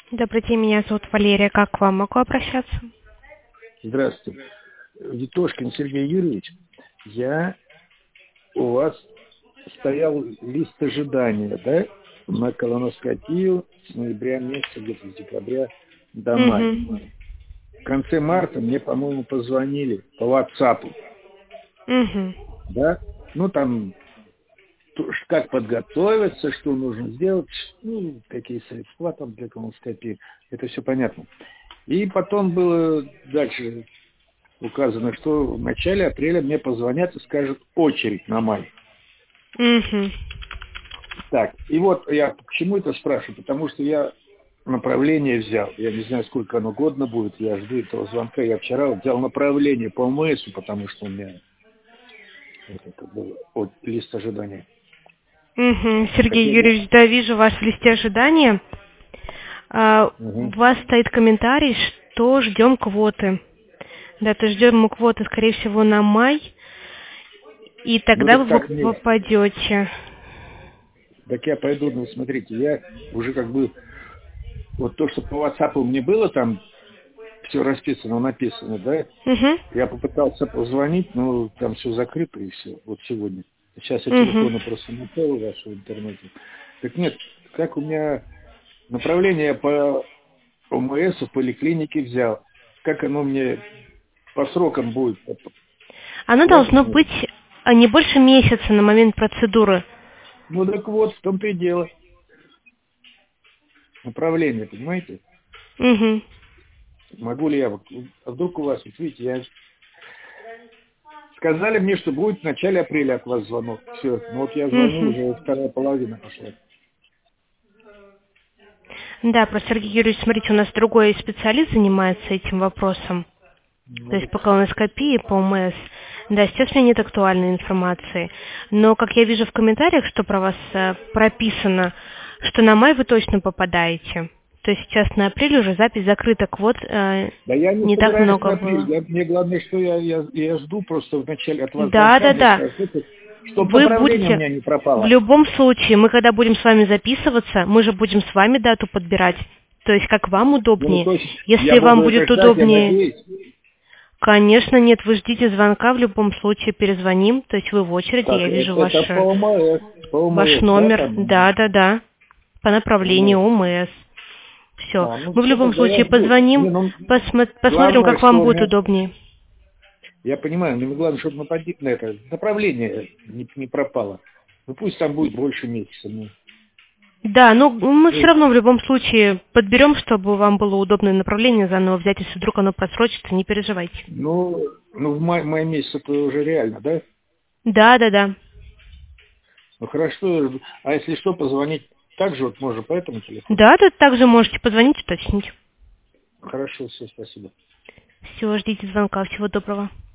Добрый день, меня зовут Валерия. Как к вам могу обращаться? Здравствуйте. Витошкин Сергей Юрьевич, я у вас стоял лист ожидания, да, на колоноскопию с ноября месяца, где-то с декабря до мая. Угу. В конце марта мне, по-моему, позвонили по WhatsApp, Угу. да, ну там как подготовиться, что нужно сделать, ну, какие средства там для колоноскопии, это все понятно. И потом было дальше указано, что в начале апреля мне позвонят и скажут очередь на май. Угу. Так, и вот я к чему это спрашиваю, потому что я направление взял. Я не знаю, сколько оно годно будет, я жду этого звонка. Я вчера взял направление по ОМСу, потому что у меня это был лист ожидания. Угу. Сергей Хотел бы... Юрьевич, да, вижу вас в листе ожидания. У Угу. вас стоит комментарий, что ждем квоты. Да, то ждем мы квоты, скорее всего, на май, и Ну тогда так вы как мне? попадете. Так я пойду, ну смотрите, я уже как бы, вот то, что по WhatsApp мне было там, все расписано, написано, да, Угу. я попытался позвонить, но там все закрыто и все, вот сегодня. Сейчас я Угу. телефоны просто нашел у вас в интернете. Так нет, как у меня направление по ОМС в поликлинике взял, как оно мне по срокам будет? Оно Куда должно посмотреть? быть не больше месяца на момент процедуры. Ну так вот, в том-то и дело. Направление, понимаете? Угу. Могу ли я, а вдруг у вас, вот видите, я сказали мне, что будет в начале апреля от вас звонок. Все, ну вот я звоню, Угу. уже вторая половина пошла. Да, просто, Сергей Юрьевич, смотрите, у нас другой специалист занимается этим вопросом, то Ну, есть по колоноскопии, по ОМС. Да, сейчас у меня нет актуальной информации, но, как я вижу в комментариях, что про вас прописано, что на май вы точно попадаете. То есть сейчас на апрель уже запись закрыта, квот да я не не так собираюсь много на апрель. было. Мне главное, что я жду просто вначале от вас Да, звонка, да, мне да. скажут, чтобы Вы направление у будете, меня не в пропало. любом случае, мы когда будем с вами записываться, мы же будем с вами дату подбирать. То есть как вам Ну, удобнее. то есть я Если буду вам это будет ждать, я удобнее, надеюсь. конечно, нет, вы ждите звонка, в любом случае перезвоним. То есть вы в очереди, Так, я вижу это по ОМС. По ваш ОМС, да, номер. там? Да, да, да. По направлению ОМС. ОМС. Все. А, ну Мы в все, любом тогда я случае жду. позвоним, Не, ну, посмотрим, главное, как вам что у будет меня... удобнее. Я понимаю, но главное, чтобы на это направление не пропало. Ну пусть там будет больше месяца. Ну, Да, но мы все ну, равно в любом случае подберем, чтобы вам было удобное направление заново взять, если вдруг оно просрочится, не переживайте. ну, в мае месяце это уже реально, да? Да, да, да. Ну хорошо, а если что, позвонить так же вот можно по этому телефону? Да, тут также можете позвонить, уточнить. Хорошо, все, спасибо. Все, ждите звонка, всего доброго.